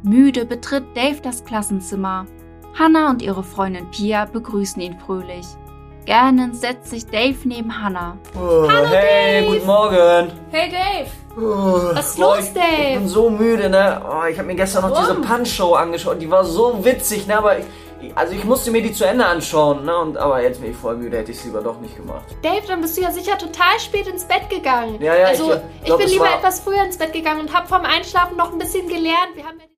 Müde betritt Dave das Klassenzimmer. Hannah und ihre Freundin Pia begrüßen ihn fröhlich. Gähnend setzt sich Dave neben Hannah. Hallo, hey, Dave. Guten Morgen. Hey Dave. Was ist los, Dave? Ich bin so müde, ne? Ich habe mir gestern noch diese Punch-Show angeschaut. Die war so witzig, ne? Aber ich musste mir die zu Ende anschauen, ne? Aber jetzt bin ich voll müde, hätte ich es lieber doch nicht gemacht. Dave, dann bist du ja sicher total spät ins Bett gegangen. Ja, also, ich bin lieber etwas früher ins Bett gegangen und habe vorm Einschlafen noch ein bisschen gelernt. Wir haben ja